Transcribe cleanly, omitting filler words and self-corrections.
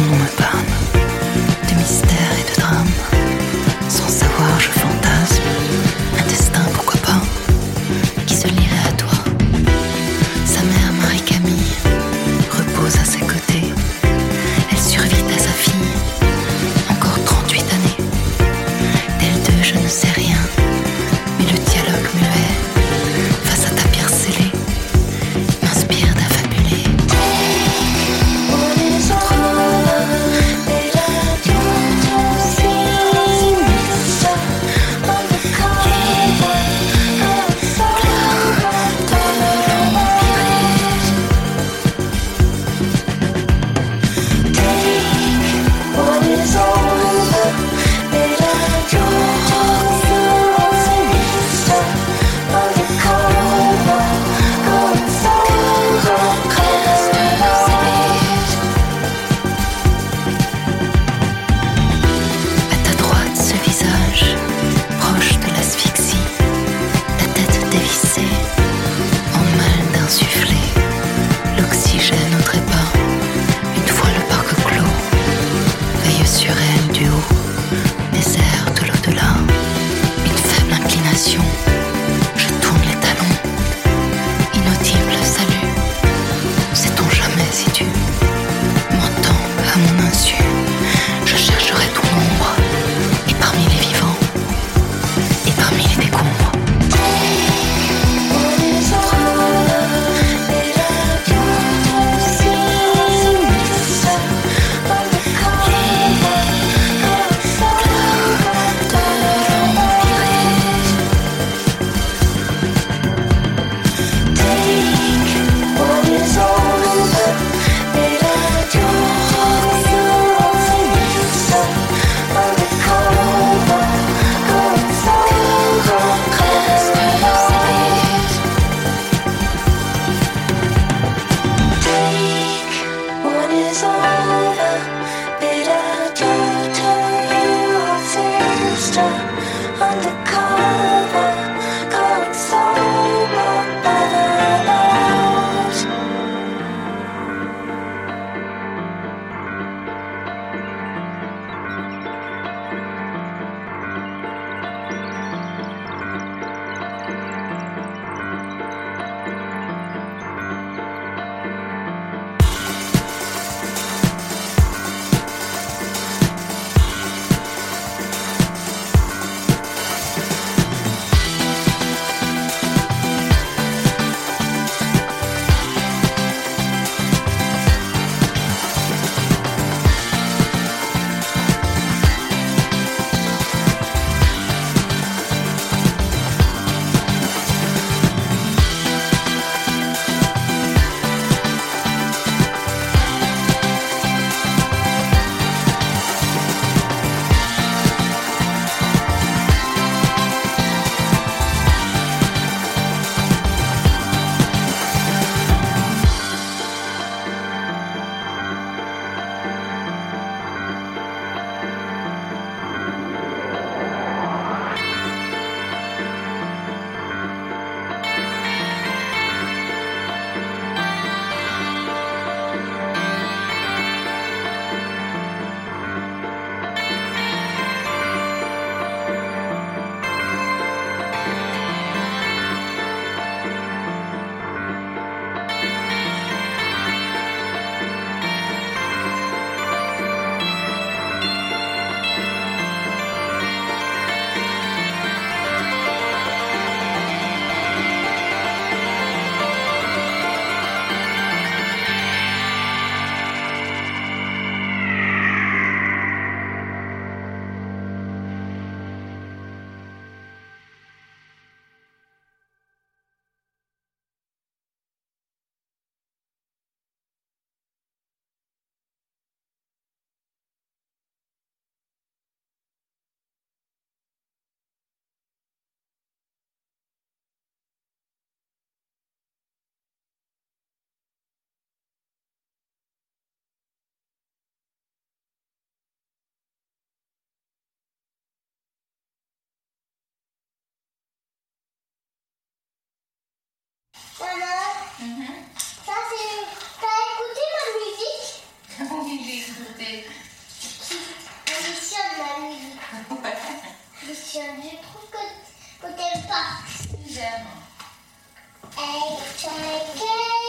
nom me parle de mystère et de drame. Sans savoir, je fantasme un destin, pourquoi pas, qui se lierait à toi. Sa mère, Marie-Camille, repose à ses côtés. Elle survit à sa fille, encore 38 années. D'elle deux, je ne sais rien, mais le dialogue muet, face à ta pierre scellée, m'inspire d'affabulé. Je tourne les talons, inaudible salut. Sait-on jamais si tu m'entends à mon insu? Je chercherai ton ombre, et parmi les vivants, et parmi les décombres. Maman, ça c'est... T'as écouté ma musique? Oui, j'ai écouté. fait. On est sûr de la musique. Ouais. Je trouve que t'aimes pas. J'aime. Hey, try again.